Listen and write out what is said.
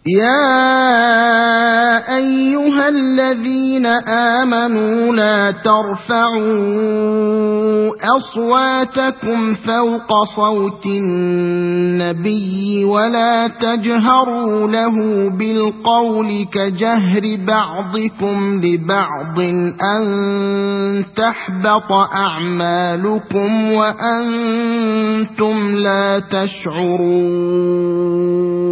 يا أيها الذين آمنوا لا ترفعوا أصواتكم فوق صوت النبي ولا تجهروا له بالقول كجهر بعضكم لبعض أن تحبط أعمالكم وأنتم لا تشعرون